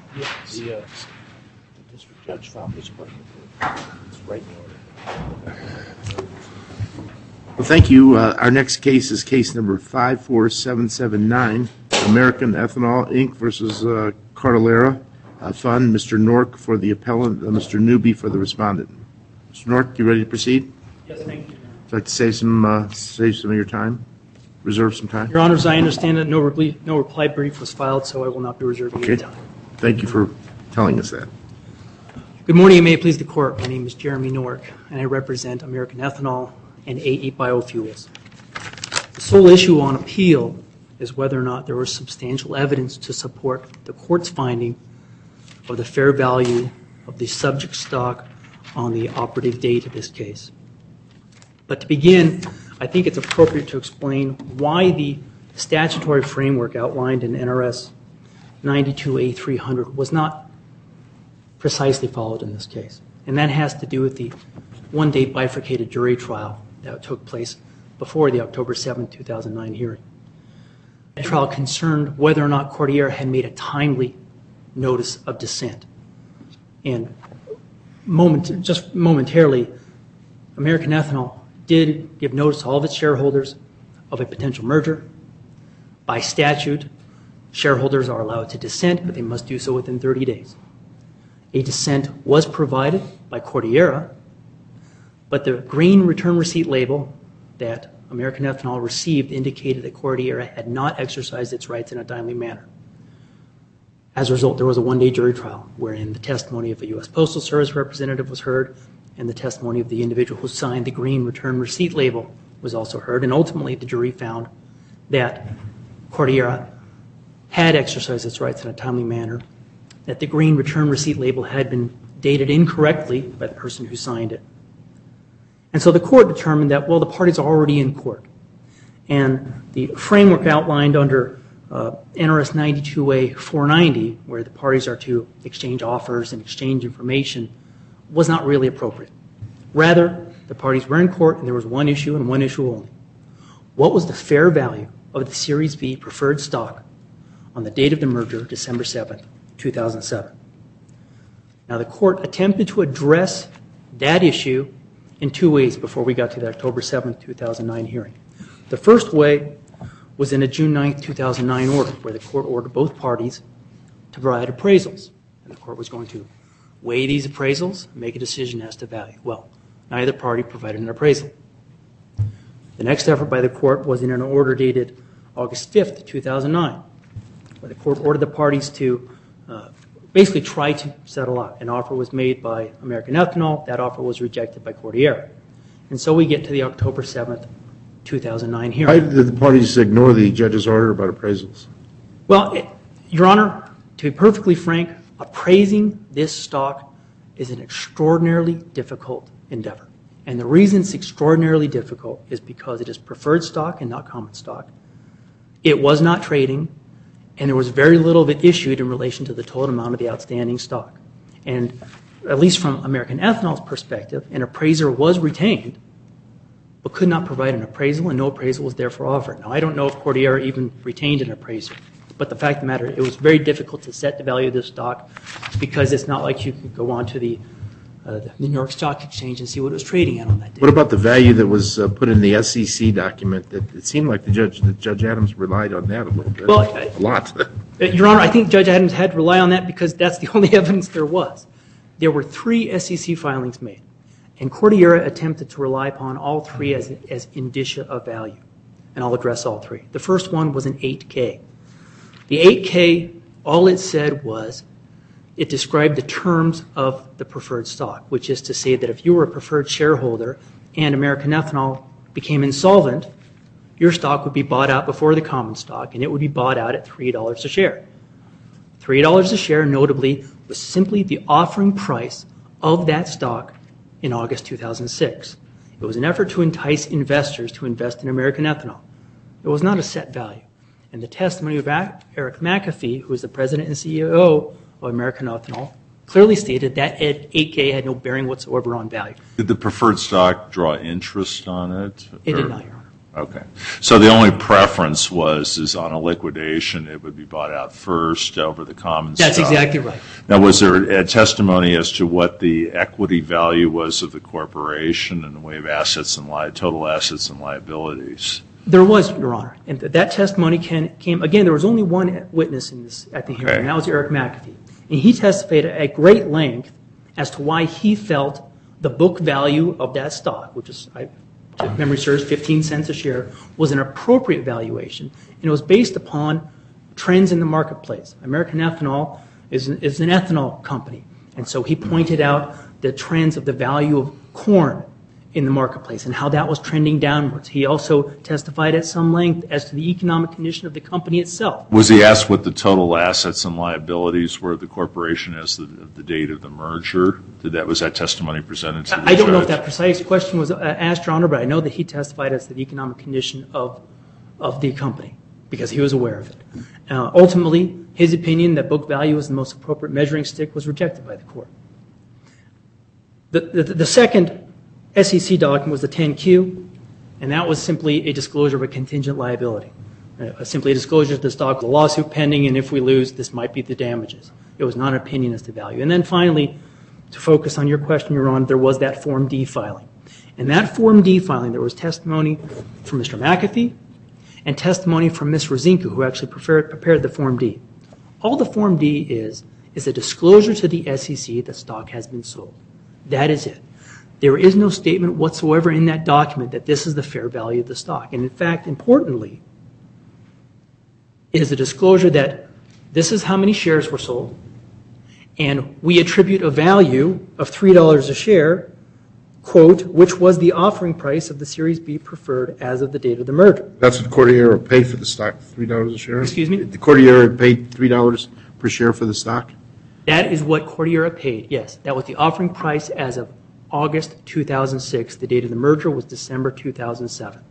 The district judge found this question. It's right in order. Well, thank you. Our next case is case number 54779, American Ethanol, Inc. versus Cordillera Fund. Mr. Nork for the appellant, Mr. Newby for the respondent. Mr. Nork, you ready to proceed? Yes, thank you. Would you like to save some of your time? Reserve some time? Your Honors, I understand that no reply brief was filed, so I will not be reserving any time. Thank you for telling us that. Good morning, and may it please the Court. My name is Jeremy Nork, and I represent American Ethanol and AE Biofuels. The sole issue on appeal is whether or not there was substantial evidence to support the Court's finding of the fair value of the subject stock on the operative date of this case. But to begin, I think it's appropriate to explain why the statutory framework outlined in NRS 92A300 was not precisely followed in this case. And that has to do with the one-day bifurcated jury trial that took place before the October 7, 2009 hearing. The trial concerned whether or not Cordillera had made a timely notice of dissent. And just momentarily, American Ethanol did give notice to all of its shareholders of a potential merger. By statute, shareholders are allowed to dissent, but they must do so within 30 days. A dissent was provided by Cordillera, but the green return receipt label that American Ethanol received indicated that Cordillera had not exercised its rights in a timely manner. As a result, there was a one-day jury trial wherein the testimony of a U.S. Postal Service representative was heard and the testimony of the individual who signed the green return receipt label was also heard. And ultimately, the jury found that Cordillera had exercised its rights in a timely manner, that the green return receipt label had been dated incorrectly by the person who signed it. And so the court determined that, well, the parties are already in court. And the framework outlined under NRS 92A490, where the parties are to exchange offers and exchange information, was not really appropriate. Rather, the parties were in court and there was one issue and one issue only. What was the fair value of the Series B preferred stock on the date of the merger, December 7, 2007? Now, the court attempted to address that issue in two ways before we got to the October 7, 2009 hearing. The first way was in a June 9, 2009 order, where the court ordered both parties to provide appraisals. And the court was going to weigh these appraisals and make a decision as to value. Well, neither party provided an appraisal. The next effort by the court was in an order dated August 5, 2009, where the court ordered the parties to basically try to settle out. An offer was made by American Ethanol. That offer was rejected by Cordillera. And so we get to the October 7, 2009 hearing. Why did the parties ignore the judge's order about appraisals? Well, Your Honor, to be perfectly frank, appraising this stock is an extraordinarily difficult endeavor. And the reason it's extraordinarily difficult is because it is preferred stock and not common stock. It was not trading, and there was very little of it issued in relation to the total amount of the outstanding stock. And at least from American Ethanol's perspective, an appraiser was retained, but could not provide an appraisal, and no appraisal was therefore offered. Now, I don't know if Cordillera even retained an appraiser, but the fact of the matter, it was very difficult to set the value of this stock because it's not like you could go on to the New York Stock Exchange and see what it was trading at on that day. What about the value that was put in the SEC document? That it seemed like Judge Adams relied on that a little bit. Well, a lot. Your Honor, I think Judge Adams had to rely on that because that's the only evidence there was. There were 3 SEC filings made, and Cordillera attempted to rely upon all 3 as indicia of value, and I'll address all 3. The first one was an 8K. The 8K, all it said was it described the terms of the preferred stock, which is to say that if you were a preferred shareholder and American Ethanol became insolvent, your stock would be bought out before the common stock, and it would be bought out at $3 a share. $3 a share, notably, was simply the offering price of that stock in August 2006. It was an effort to entice investors to invest in American Ethanol. It was not a set value. And the testimony of Eric McAfee, who is the president and CEO of American Ethanol, clearly stated that 8K had no bearing whatsoever on value. Did the preferred stock draw interest on it? It did not, Your Honor. Okay. So the only preference is on a liquidation, it would be bought out first over the common stock. That's exactly right. Now, was there a testimony as to what the equity value was of the corporation in the way of assets and total assets and liabilities? There was, Your Honor. And that testimony came, again, there was only one witness in this at the hearing, and that was Eric McAfee. And he testified at great length as to why he felt the book value of that stock, which is, if memory serves, 15 cents a share, was an appropriate valuation, and it was based upon trends in the marketplace. American Ethanol is an ethanol company, and so he pointed out the trends of the value of corn in the marketplace and how that was trending downwards. He also testified at some length as to the economic condition of the company itself. Was he asked what the total assets and liabilities were of the corporation as of the date of the merger? Was that testimony presented to the judge? I don't know if that precise question was asked, Your Honor, but I know that he testified as to the economic condition of the company because he was aware of it. Ultimately, his opinion that book value was the most appropriate measuring stick was rejected by the court. The second SEC document was the 10Q, and that was simply a disclosure of a contingent liability. Simply a disclosure of the stock, the lawsuit pending, and if we lose, this might be the damages. It was not an opinion as to value. And then finally, to focus on your question, Your Honor, there was that Form D filing. And that Form D filing, there was testimony from Mr. McAfee and testimony from Ms. Rosinka, who actually prepared the Form D. All the Form D is a disclosure to the SEC that stock has been sold. That is it. There is no statement whatsoever in that document that this is the fair value of the stock. And in fact, importantly, it is a disclosure that this is how many shares were sold, and we attribute a value of $3 a share, quote, which was the offering price of the Series B preferred as of the date of the merger. That's what Cordillera paid for the stock, $3 a share? Excuse me? The Cordillera paid $3 per share for the stock? That is what Cordillera paid, yes. That was the offering price as of August 2006. The date of the merger was December 2007.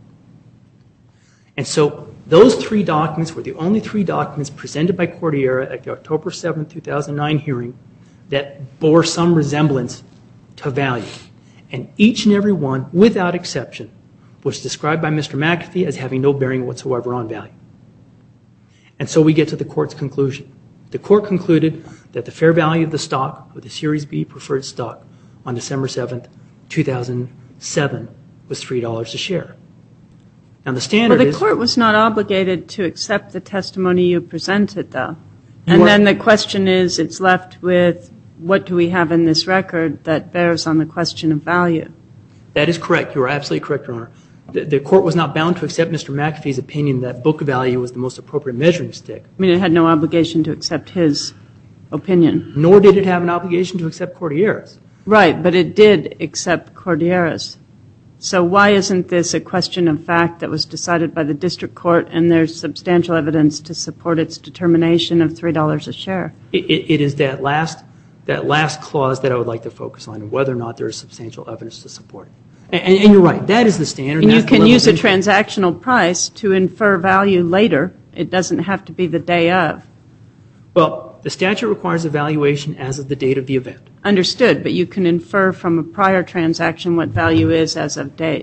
And so those three documents were the only three documents presented by Cordillera at the October 7, 2009 hearing that bore some resemblance to value. And each and every one, without exception, was described by Mr. McAfee as having no bearing whatsoever on value. And so we get to the court's conclusion. The court concluded that the fair value of the stock, of the Series B preferred stock, on December 7th, 2007, was $3 a share. Now the standard Well, the court was not obligated to accept the testimony you presented, though. And then the question is, it's left with, what do we have in this record that bears on the question of value? That is correct. You are absolutely correct, Your Honor. The court was not bound to accept Mr. McAfee's opinion that book value was the most appropriate measuring stick. I mean, it had no obligation to accept his opinion. Nor did it have an obligation to accept Cordillera's. Right, but it did accept Cordillera's. So why isn't this a question of fact that was decided by the district court and there's substantial evidence to support its determination of $3 a share? It is that last clause that I would like to focus on, and whether or not there is substantial evidence to support it. And you're right, that is the standard. And you can use a transactional price to infer value later. It doesn't have to be the day of. Well, the statute requires a valuation as of the date of the event. Understood, but you can infer from a prior transaction what value is as of date.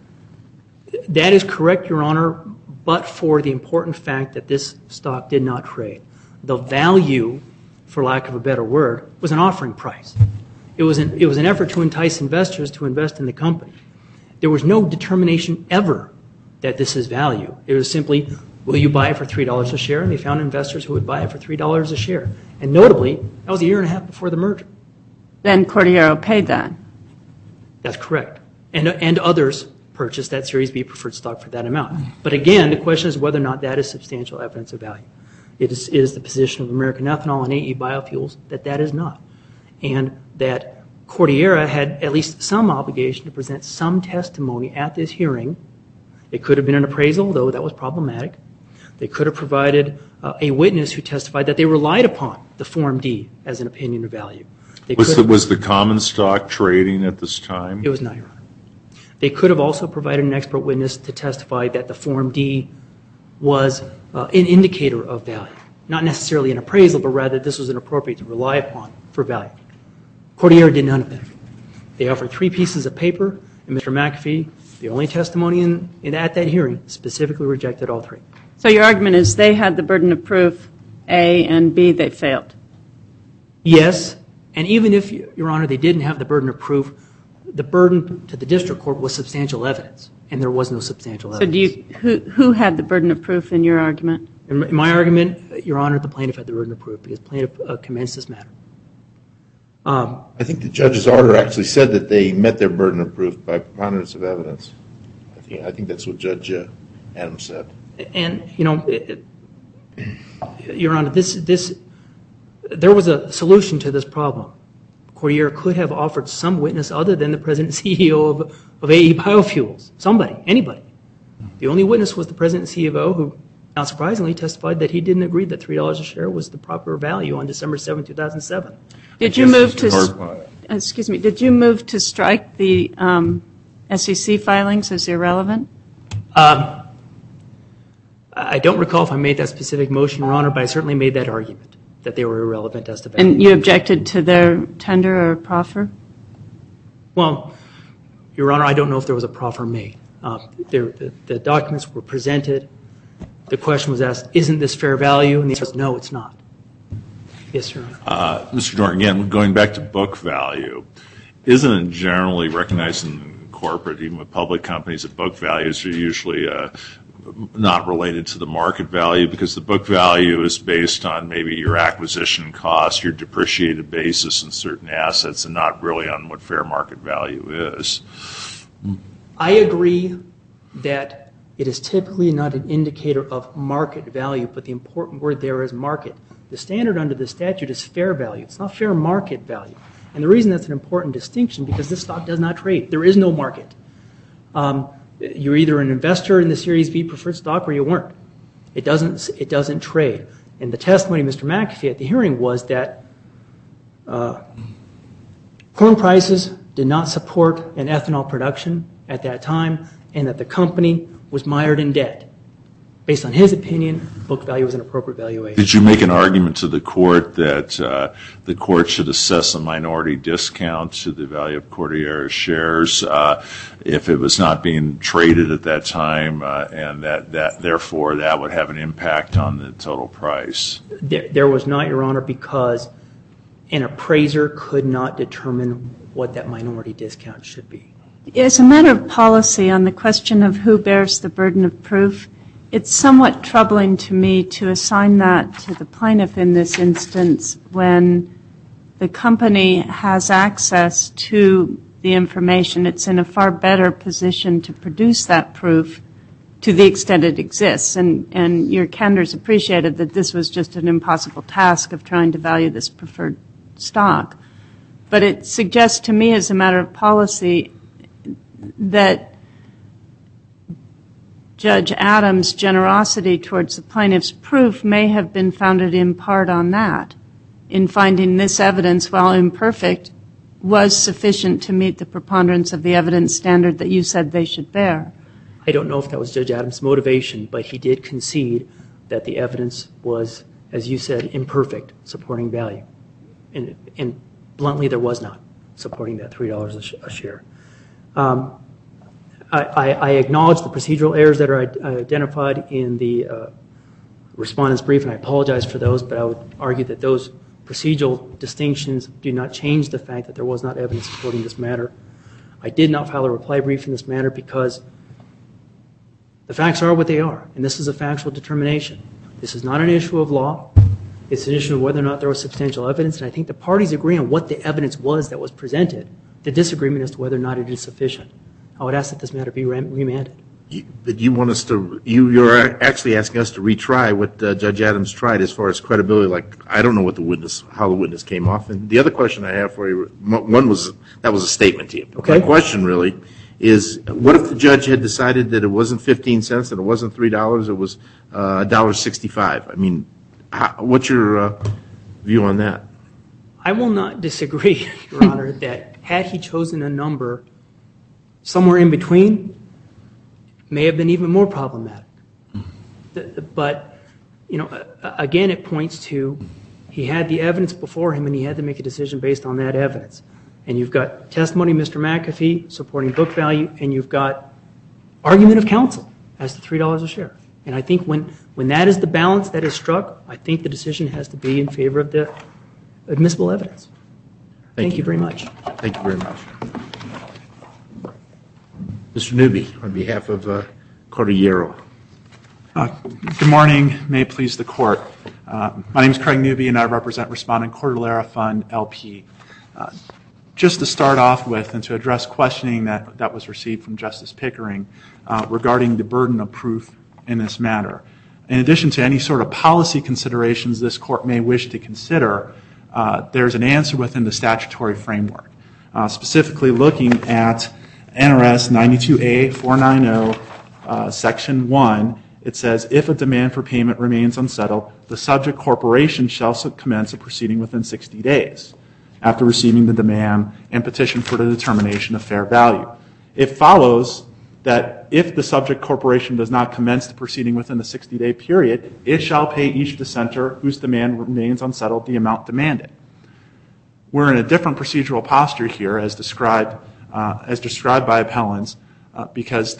That is correct, Your Honor, but for the important fact that this stock did not trade. The value, for lack of a better word, was an offering price. It was an effort to entice investors to invest in the company. There was no determination ever that this is value. It was simply, will you buy it for $3 a share? And they found investors who would buy it for $3 a share. And notably, that was a year and a half before the merger. Then Cordillera paid that. That's correct. And others purchased that Series B preferred stock for that amount. But again, the question is whether or not that is substantial evidence of value. It is the position of American Ethanol and AE Biofuels that that is not. And that Cordillera had at least some obligation to present some testimony at this hearing. It could have been an appraisal, though that was problematic. They could have provided a witness who testified that they relied upon the Form D as an opinion of value. Was the common stock trading at this time? It was not, Your Honor. They could have also provided an expert witness to testify that the Form D was an indicator of value. Not necessarily an appraisal, but rather this was an appropriate to rely upon for value. Cordillera did none of that. They offered 3 pieces of paper, and Mr. McAfee The only testimony at that hearing specifically rejected all three. So your argument is they had the burden of proof, A, and B, they failed. Yes, and even if, Your Honor, they didn't have the burden of proof, the burden to the district court was substantial evidence, and there was no substantial evidence. So who had the burden of proof in your argument? In my argument, Your Honor, the plaintiff had the burden of proof because the plaintiff commenced this matter. I think the judge's order actually said that they met their burden of proof by preponderance of evidence. I think that's what Judge Adams said. And, Your Honor, there was a solution to this problem. Cordillera could have offered some witness other than the president and CEO of AE Biofuels. Somebody, anybody. The only witness was the president and CEO who, not surprisingly, testified that he didn't agree that $3 a share was the proper value on December 7, 2007. Did you move to strike the SEC filings as irrelevant? I don't recall if I made that specific motion, Your Honor, but I certainly made that argument that they were irrelevant as to value. And you objected to their tender or proffer? Well, Your Honor, I don't know if there was a proffer made. The documents were presented. The question was asked, isn't this fair value? And the answer was, no, it's not. Yes, Your Honor. Mr. Dorn, again, going back to book value, isn't it generally recognized in corporate, even with public companies, that book values are usually not related to the market value because the book value is based on maybe your acquisition cost, your depreciated basis in certain assets, and not really on what fair market value is? I agree that it is typically not an indicator of market value, but the important word there is market. The standard under the statute is fair value. It's not fair market value. And the reason that's an important distinction because this stock does not trade. There is no market. You're either an investor in the Series B preferred stock or you weren't. It doesn't trade. And the testimony of Mr. McAfee at the hearing was that corn prices did not support an ethanol production at that time and that the company was mired in debt. Based on his opinion, book value was an appropriate valuation. Did you make an argument to the court that the court should assess a minority discount to the value of Cordillera's shares if it was not being traded at that time and that therefore that would have an impact on the total price? There was not, Your Honor, because an appraiser could not determine what that minority discount should be. As a matter of policy on the question of who bears the burden of proof, it's somewhat troubling to me to assign that to the plaintiff in this instance when the company has access to the information. It's in a far better position to produce that proof to the extent it exists. And your candor's appreciated that this was just an impossible task of trying to value this preferred stock. But it suggests to me as a matter of policy that Judge Adams' generosity towards the plaintiff's proof may have been founded in part on that, in finding this evidence, while imperfect, was sufficient to meet the preponderance of the evidence standard that you said they should bear. I don't know if that was Judge Adams' motivation, but he did concede that the evidence was, as you said, imperfect, supporting value. And bluntly, there was not supporting that $3 a share. I acknowledge the procedural errors that are identified in the respondent's brief, and I apologize for those, but I would argue that those procedural distinctions do not change the fact that there was not evidence supporting this matter. I did not file a reply brief in this matter because the facts are what they are, and this is a factual determination. This is not an issue of law. It's an issue of whether or not there was substantial evidence, and I think the parties agree on what the evidence was that was presented. The disagreement as to whether or not it is sufficient. I would ask that this matter be remanded. But you want us to, you're actually asking us to retry what Judge Adams tried as far as credibility. Like, I don't know what how the witness came off. And the other question I have for you, one was, that was a statement to you. Okay. My question really is, what if the judge had decided that it wasn't 15 cents and it wasn't $3, it was $1.65? I mean, what's your view on that? I will not disagree, Your Honor, that had he chosen a number somewhere in between, may have been even more problematic. But, you know, again, it points to he had the evidence before him and he had to make a decision based on that evidence. And you've got testimony of Mr. McAfee supporting book value, and you've got argument of counsel as to $3 a share. And I think when that is the balance that is struck, I think the decision has to be in favor of the admissible evidence. Thank you very much. Thank you very much. Mr. Newby, on behalf of Cordillera. Good morning. May it please the Court. My name is Craig Newby, and I represent Respondent Cordillera Fund, LP. Just to start off with and to address questioning that was received from Justice Pickering regarding the burden of proof in this matter. In addition to any sort of policy considerations this Court may wish to consider, there's an answer within the statutory framework. Specifically looking at NRS 92A490, Section 1, it says, if a demand for payment remains unsettled, the subject corporation shall commence a proceeding within 60 days after receiving the demand and petition for the determination of fair value. It follows that if the subject corporation does not commence the proceeding within the 60-day period, it shall pay each dissenter whose demand remains unsettled the amount demanded. We're in a different procedural posture here as described by appellants because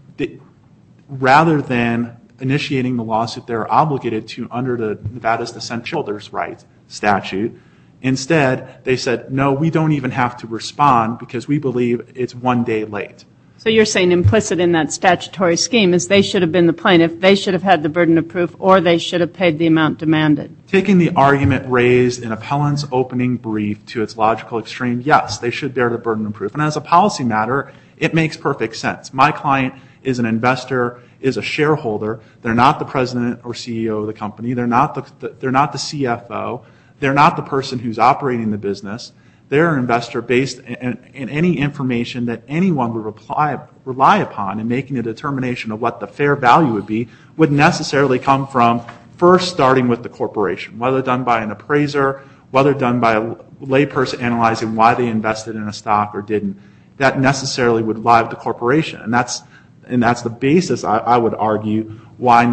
rather than initiating the lawsuit they're obligated to under the Nevada's Dissent Children's Rights statute, instead they said, no, we don't even have to respond because we believe it's 1 day late. So you're saying implicit in that statutory scheme is they should have been the plaintiff, they should have had the burden of proof, or they should have paid the amount demanded. Taking the argument raised in appellant's opening brief to its logical extreme, yes, they should bear the burden of proof. And as a policy matter, it makes perfect sense. My client is an investor, is a shareholder. They're not the president or CEO of the company. They're not the CFO. They're not the person who's operating the business. They're an investor based in any information that anyone would rely upon in making a determination of what the fair value would be would necessarily come from first starting with the corporation, whether done by an appraiser, whether done by a layperson analyzing why they invested in a stock or didn't. That necessarily would lie with the corporation. And that's the basis, I would argue, why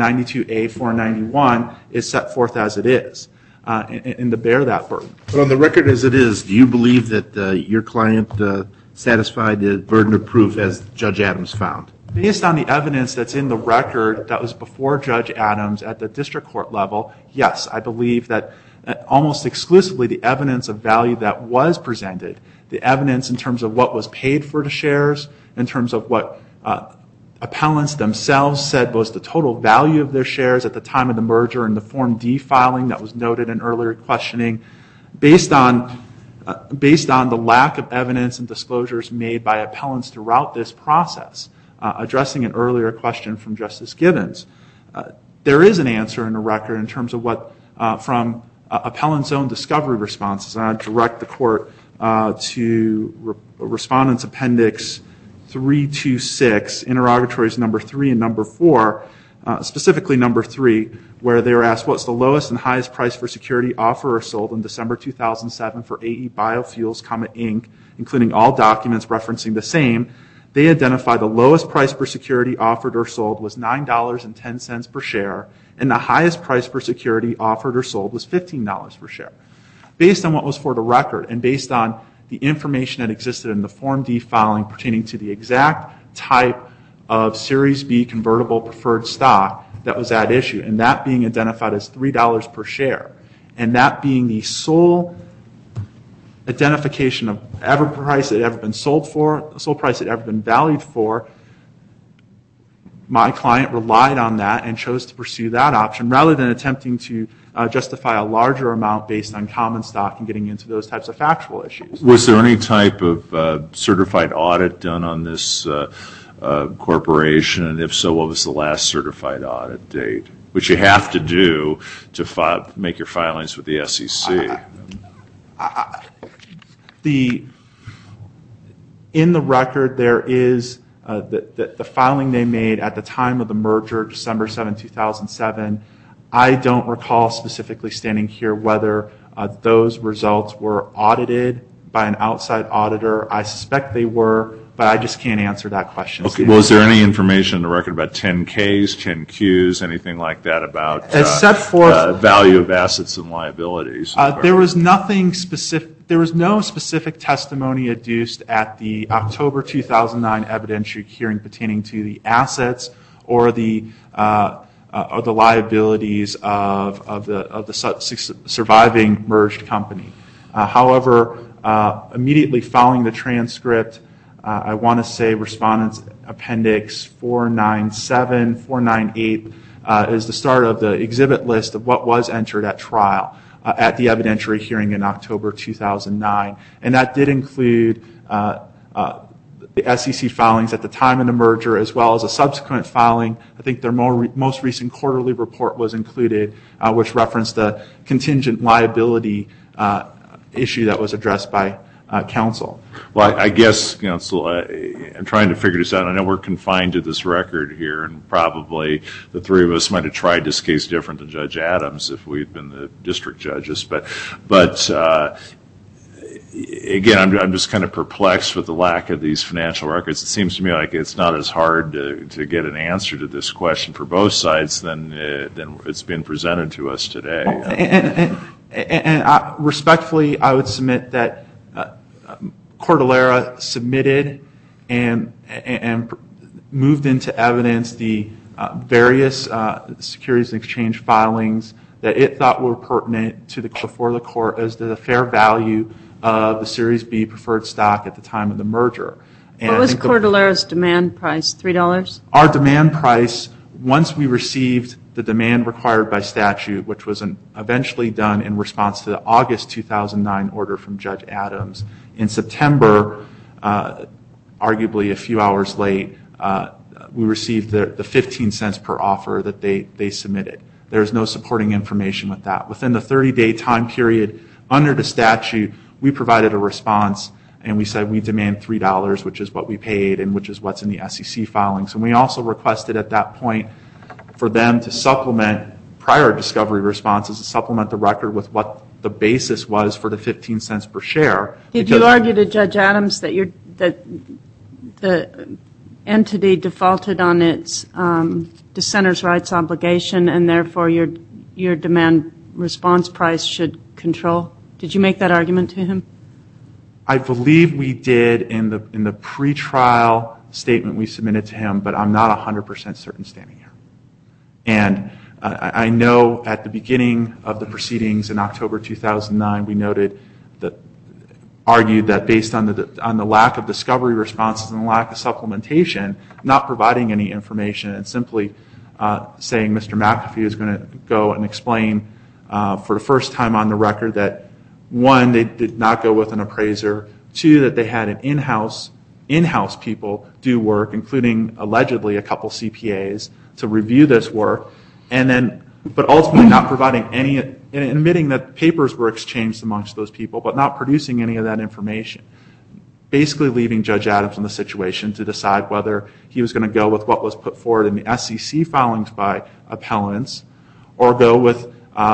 92A491 is set forth as it is. And to bear that burden. But on the record as it is, do you believe that your client satisfied the burden of proof as Judge Adams found? Based on the evidence that's in the record that was before Judge Adams at the district court level, yes, I believe that almost exclusively the evidence of value that was presented, the evidence in terms of what was paid for the shares, in terms of what appellants themselves said was the total value of their shares at the time of the merger and the Form D filing that was noted in earlier questioning, based on the lack of evidence and disclosures made by appellants throughout this process, addressing an earlier question from Justice Gibbons, there is an answer in the record in terms of what from appellant's own discovery responses. And I direct the court to Respondent's Appendix 326, interrogatories number 3 and number 4, specifically number 3, where they were asked what's the lowest and highest price for security offered or sold in December 2007 for AE Biofuels, Inc., including all documents referencing the same. They identified the lowest price per security offered or sold was $9.10 per share, and the highest price per security offered or sold was $15 per share. Based on what was for the record and based on the information that existed in the Form D filing pertaining to the exact type of Series B convertible preferred stock that was at issue, and that being identified as $3 per share, and that being the sole identification of ever price it had ever been sold for, the sole price it had ever been valued for, my client relied on that and chose to pursue that option rather than attempting to justify a larger amount based on common stock and getting into those types of factual issues. Was there any type of certified audit done on this corporation? And if so, what was the last certified audit date? Which you have to do to make your filings with the SEC. In the record, there is the filing they made at the time of the merger, December 7, 2007. I don't recall specifically standing here whether those results were audited by an outside auditor. I suspect they were, but I just can't answer that question. Okay. Was there any information in the record about 10Ks, 10Qs, anything like that about as set forth, value of assets and liabilities? There was nothing specific. there was no specific testimony adduced at the October 2009 evidentiary hearing pertaining to the assets or the liabilities of the surviving merged company. However, immediately following the transcript, I want to say Respondent's Appendix 497, 498 is the start of the exhibit list of what was entered at trial at the evidentiary hearing in October 2009. And that did include the SEC filings at the time of the merger as well as a subsequent filing. I think their most recent quarterly report was included, which referenced the contingent liability issue that was addressed by counsel. Well, I guess, counsel, I'm trying to figure this out. I know we're confined to this record here, and probably the three of us might have tried this case different than Judge Adams if we'd been the district judges. But again, I'm just kind of perplexed with the lack of these financial records. It seems to me like it's not as hard to get an answer to this question for both sides than it's been presented to us today. And respectfully, I would submit that Cordillera submitted and moved into evidence the various Securities and Exchange filings that it thought were pertinent to before the court as to the fair value of the Series B preferred stock at the time of the merger. And what was Cordillera's demand price, $3? Our demand price, once we received the demand required by statute, which was eventually done in response to the August 2009 order from Judge Adams, in September, arguably a few hours late, we received the 15 cents per offer that they submitted. There's no supporting information with that. Within the 30-day time period under the statute, we provided a response and we said we demand $3, which is what we paid and which is what's in the SEC filings. And we also requested at that point for them to supplement prior discovery responses, to supplement the record with what the basis was for the 15 cents per share. Did you argue to Judge Adams that the entity defaulted on its dissenter's rights obligation and therefore your demand response price should control? Did you make that argument to him? I believe we did in the pretrial statement we submitted to him, but I'm not 100% certain standing here. And I know at the beginning of the proceedings in October 2009, we argued that based on the lack of discovery responses and the lack of supplementation, not providing any information and simply saying Mr. McAfee is going to go and explain for the first time on the record that, one, they did not go with an appraiser, two, that they had an in-house people do work, including allegedly a couple CPAs, to review this work, but ultimately not providing any, and admitting that papers were exchanged amongst those people, but not producing any of that information. Basically leaving Judge Adams in the situation to decide whether he was going to go with what was put forward in the SEC filings by appellants or go with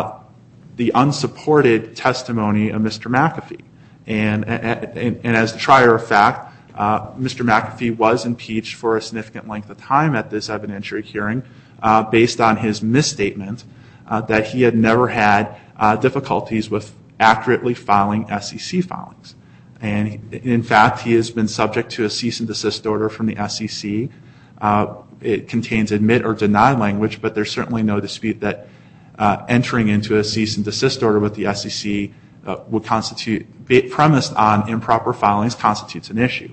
the unsupported testimony of Mr. McAfee. And as the trier of fact, Mr. McAfee was impeached for a significant length of time at this evidentiary hearing based on his misstatement that he had never had difficulties with accurately filing SEC filings. And in fact, he has been subject to a cease and desist order from the SEC. It contains admit or deny language, but there's certainly no dispute that entering into a cease and desist order with the SEC would constitute, premised on improper filings, constitutes an issue.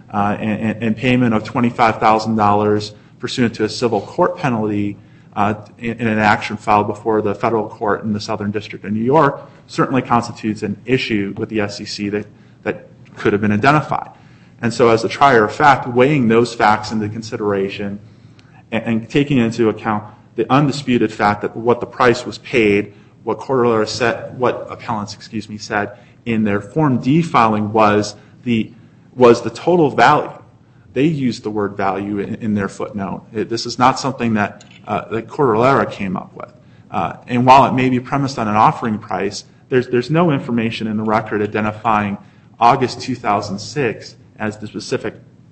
And payment of $25,000 pursuant to a civil court penalty in an action filed before the federal court in the Southern District of New York certainly constitutes an issue with the SEC that could have been identified. And so as the trier of fact, weighing those facts into consideration and taking into account the undisputed fact that what the price was paid, what Cordillera said, what appellants, said in their Form D filing was the total value. They used the word value in their footnote. This is not something that Cordillera came up with. And while it may be premised on an offering price, there's no information in the record identifying August 2006 as the specific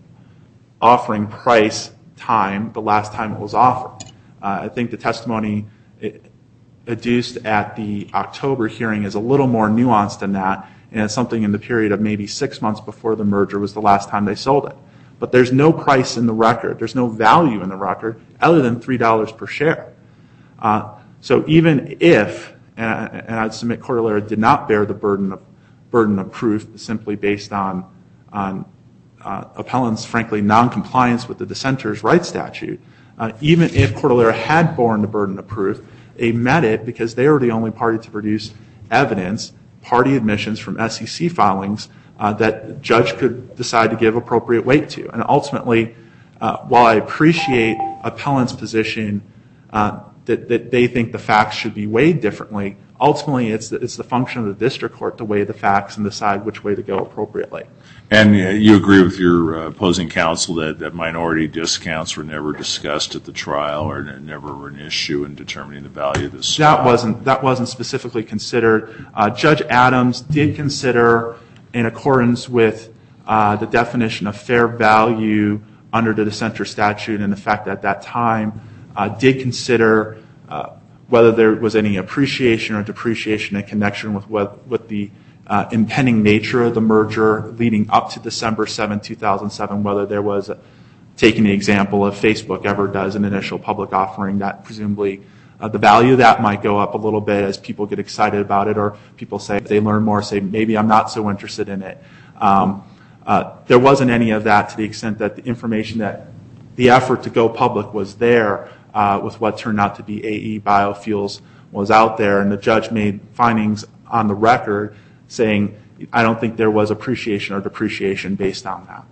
offering price time, the last time it was offered. I think the testimony adduced at the October hearing is a little more nuanced than that and something in the period of maybe 6 months before the merger was the last time they sold it. But there's no price in the record. There's no value in the record other than $3 per share. So even if, and I'd submit Cordillera did not bear the burden of proof simply based on appellants, frankly, noncompliance with the dissenter's rights statute, even if Cordillera had borne the burden of proof, they met it because they were the only party to produce evidence, party admissions from SEC filings that the judge could decide to give appropriate weight to. And ultimately, while I appreciate appellants' position that they think the facts should be weighed differently, ultimately it's the function of the district court to weigh the facts and decide which way to go appropriately. And you agree with your opposing counsel that minority discounts were never discussed at the trial or never were an issue in determining the value of this stock? That wasn't specifically considered. Judge Adams did consider, in accordance with the definition of fair value under the dissenter statute and the fact that at that time did consider whether there was any appreciation or depreciation in connection with the impending nature of the merger leading up to December 7, 2007, whether there was, taking the example of Facebook ever does an initial public offering, that presumably the value of that might go up a little bit as people get excited about it, or people say, if they learn more, say, maybe I'm not so interested in it. There wasn't any of that to the extent that the information that the effort to go public was there with what turned out to be AE Biofuels was out there, and the judge made findings on the record saying, I don't think there was appreciation or depreciation based on that.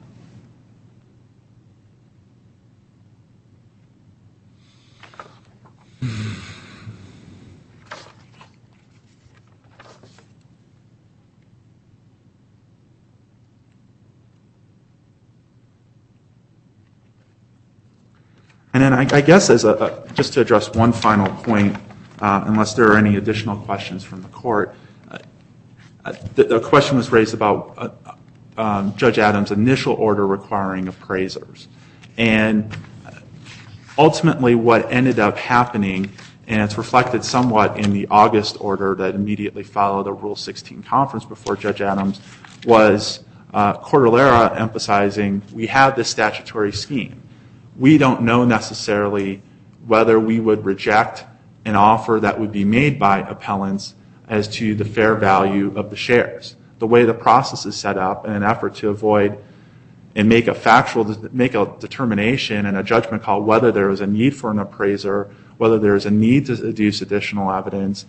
And then I guess just to address one final point, unless there are any additional questions from the court, the question was raised about Judge Adams' initial order requiring appraisers. And ultimately what ended up happening, and it's reflected somewhat in the August order that immediately followed the Rule 16 conference before Judge Adams, was Cordillera emphasizing we have this statutory scheme. We don't know necessarily whether we would reject an offer that would be made by appellants as to the fair value of the shares. The way the process is set up in an effort to avoid and make a determination and a judgment call whether there is a need for an appraiser, whether there is a need to deduce additional evidence,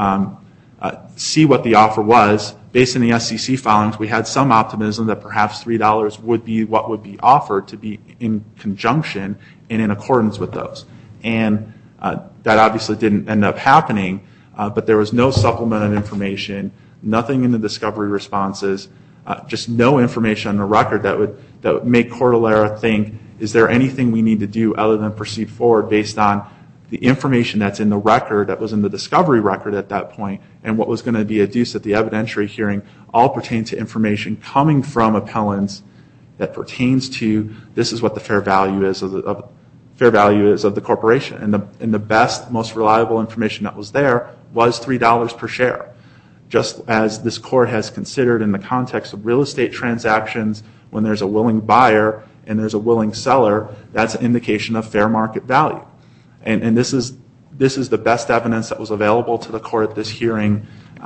see what the offer was. Based on the SEC filings, we had some optimism that perhaps $3 would be what would be offered to be in conjunction and in accordance with those. And that obviously didn't end up happening, but there was no supplemental information, nothing in the discovery responses, just no information on the record that would make Cordillera think, is there anything we need to do other than proceed forward based on the information that's in the record, that was in the discovery record at that point, and what was going to be adduced at the evidentiary hearing, all pertain to information coming from appellants that pertains to this is what the fair value is of the corporation. And the best, most reliable information that was there was $3 per share. Just as this court has considered in the context of real estate transactions, when there's a willing buyer and there's a willing seller, that's an indication of fair market value. And this is the best evidence that was available to the court at this hearing,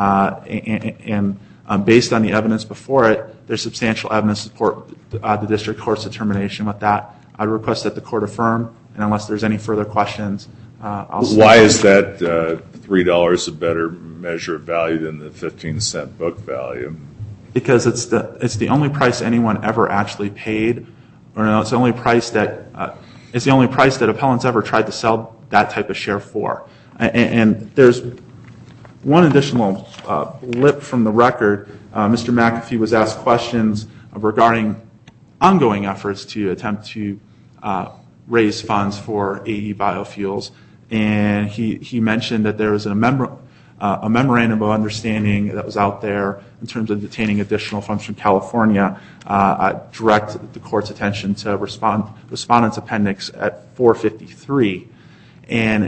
and based on the evidence before it, there's substantial evidence to support the district court's determination with that. I request that the court affirm, and unless there's any further questions, I'll stop. Why is that $3 a better measure of value than the 15-cent book value? Because it's the only price anyone ever actually paid, or no, it's the only price that appellants ever tried to sell that type of share for. And there's one additional blip from the record. Mr. McAfee was asked questions regarding ongoing efforts to attempt to raise funds for AE Biofuels, and he mentioned that there was a memorandum of understanding that was out there in terms of detaining additional funds from California. I direct the court's attention to Respondent's Appendix at 453. And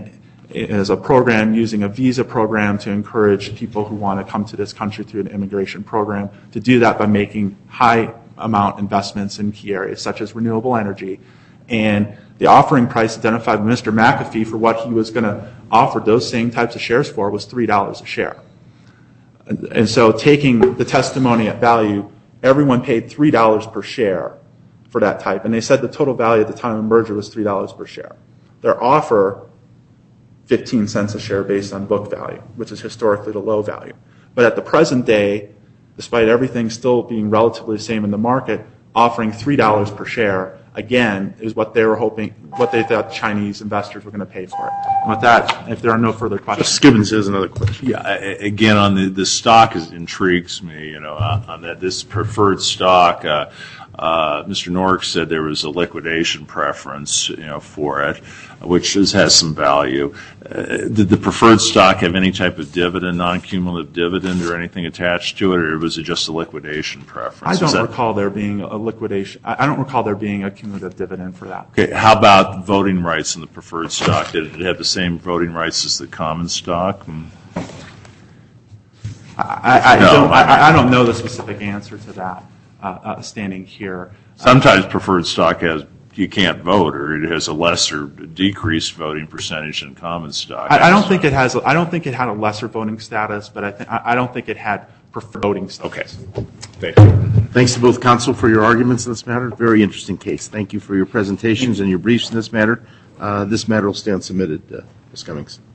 as a program using a visa program to encourage people who want to come to this country through an immigration program to do that by making high amount investments in key areas such as renewable energy. And the offering price identified by Mr. McAfee for what he was going to offer those same types of shares for was $3 a share. And so taking the testimony at value, everyone paid $3 per share for that type. And they said the total value at the time of merger was $3 per share. Their offer, 15 cents a share based on book value, which is historically the low value. But at the present day, despite everything still being relatively the same in the market, offering $3 per share, again, is what they were hoping, what they thought Chinese investors were going to pay for it. And with that, if there are no further questions. Skibbons has another question. Yeah, again, on the stock intrigues me, on that, this preferred stock, Mr. Nork said there was a liquidation preference, for it, which has some value. Did the preferred stock have any type of dividend, non-cumulative dividend or anything attached to it, or was it just a liquidation preference? I don't recall there being a liquidation. I don't recall there being a cumulative dividend for that. Okay, how about voting rights in the preferred stock? Did it have the same voting rights as the common stock? I don't know the specific answer to that standing here. Sometimes preferred stock you can't vote, or it has a lesser, decreased voting percentage than common stock. I don't think it has. I don't think it had a lesser voting status, but I don't think it had preferred voting status. Okay, thank you. Thanks to both counsel for your arguments in this matter. Very interesting case. Thank you for your presentations and your briefs in this matter. This matter will stand submitted, Ms. Cummings.